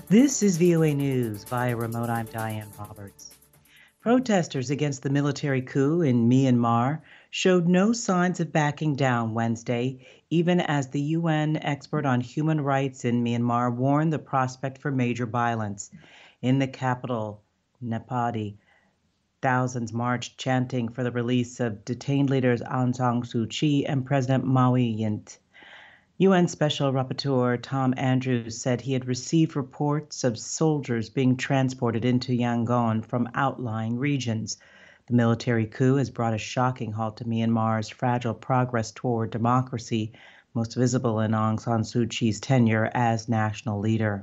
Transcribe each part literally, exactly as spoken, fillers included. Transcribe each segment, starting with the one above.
This is V O A News via remote. I'm Diane Roberts. Protesters against the military coup in Myanmar showed no signs of backing down Wednesday, even as the U N expert on human rights in Myanmar warned the prospect for major violence. In the capital, Naypyidaw, thousands marched chanting for the release of detained leaders Aung San Suu Kyi and President Mao Yint. U N Special Rapporteur Tom Andrews said he had received reports of soldiers being transported into Yangon from outlying regions. The military coup has brought a shocking halt to Myanmar's fragile progress toward democracy, most visible in Aung San Suu Kyi's tenure as national leader.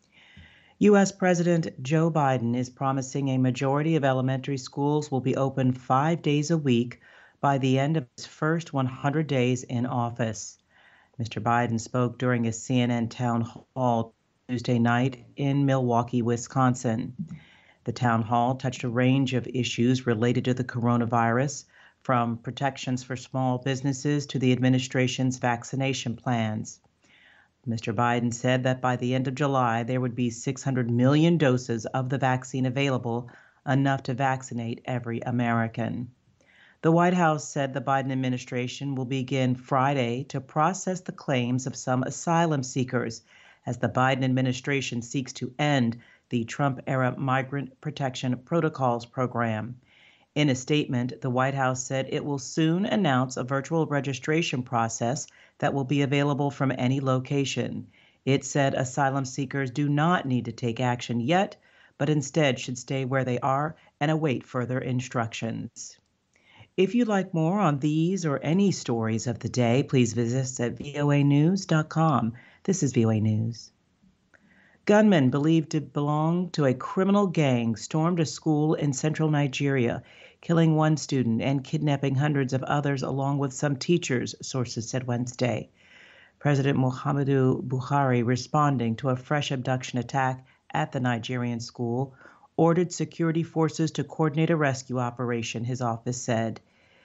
U S President Joe Biden is promising a majority of elementary schools will be open five days a week by the end of his first one hundred days in office. Mister Biden spoke during a C N N town hall Tuesday night in Milwaukee, Wisconsin. The town hall touched a range of issues related to the coronavirus, from protections for small businesses to the administration's vaccination plans. Mister Biden said that by the end of July, there would be six hundred million doses of the vaccine available, enough to vaccinate every American. The White House said the Biden administration will begin Friday to process the claims of some asylum seekers as the Biden administration seeks to end the Trump-era Migrant Protection Protocols program. In a statement, the White House said it will soon announce a virtual registration process that will be available from any location. It said asylum seekers do not need to take action yet, but instead should stay where they are and await further instructions. If you'd like more on these or any stories of the day, please visit us at V O A news dot com. This is V O A News. Gunmen believed to belong to a criminal gang stormed a school in central Nigeria, killing one student and kidnapping hundreds of others along with some teachers, sources said Wednesday. President Muhammadu Buhari, responding to a fresh abduction attack at the Nigerian school, ordered security forces to coordinate a rescue operation, his office said.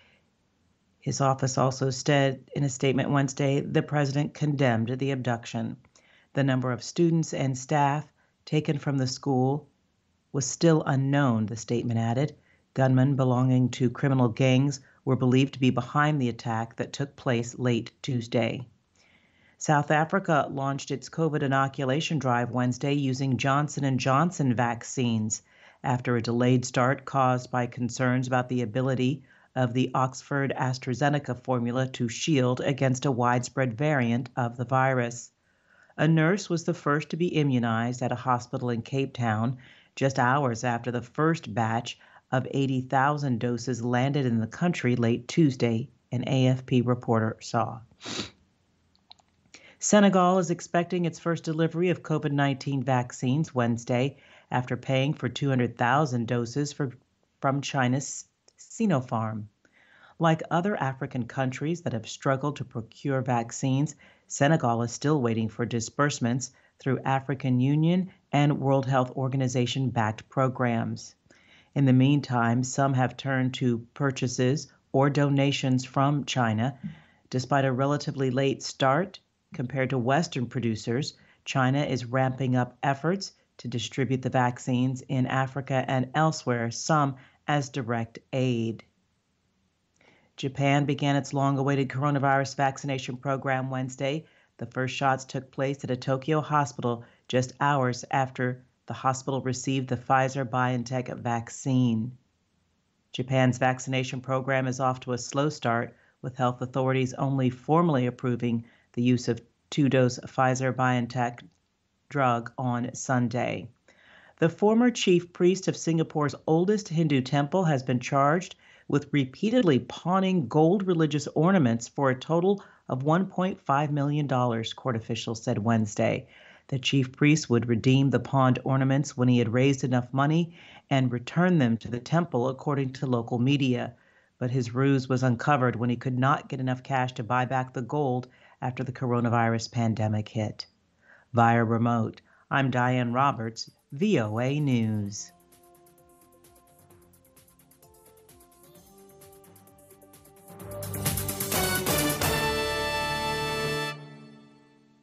His office also said in a statement Wednesday the president condemned the abduction. The number of students and staff taken from the school was still unknown, the statement added. Gunmen belonging to criminal gangs were believed to be behind the attack that took place late Tuesday. South Africa launched its COVID inoculation drive Wednesday using Johnson and Johnson vaccines after a delayed start caused by concerns about the ability of the Oxford AstraZeneca formula to shield against a widespread variant of the virus. A nurse was the first to be immunized at a hospital in Cape Town just hours after the first batch of eighty thousand doses landed in the country late Tuesday, an A F P reporter saw. Senegal is expecting its first delivery of COVID nineteen vaccines Wednesday after paying for two hundred thousand doses for, from China's Sinopharm. Like other African countries that have struggled to procure vaccines, Senegal is still waiting for disbursements through African Union and World Health Organization-backed programs. In the meantime, some have turned to purchases or donations from China. Despite a relatively late start compared to Western producers, China is ramping up efforts to distribute the vaccines in Africa and elsewhere, some as direct aid. Japan began its long-awaited coronavirus vaccination program Wednesday. The first shots took place at a Tokyo hospital just hours after the hospital received the Pfizer-BioNTech vaccine. Japan's vaccination program is off to a slow start, with health authorities only formally approving the use of two-dose Pfizer-BioNTech drug on Sunday. The former chief priest of Singapore's oldest Hindu temple has been charged with repeatedly pawning gold religious ornaments for a total of one point five million dollars, court officials said Wednesday. The chief priest would redeem the pawned ornaments when he had raised enough money and return them to the temple, according to local media. But his ruse was uncovered when he could not get enough cash to buy back the gold after the coronavirus pandemic hit. Via remote, I'm Diane Roberts, V O A News.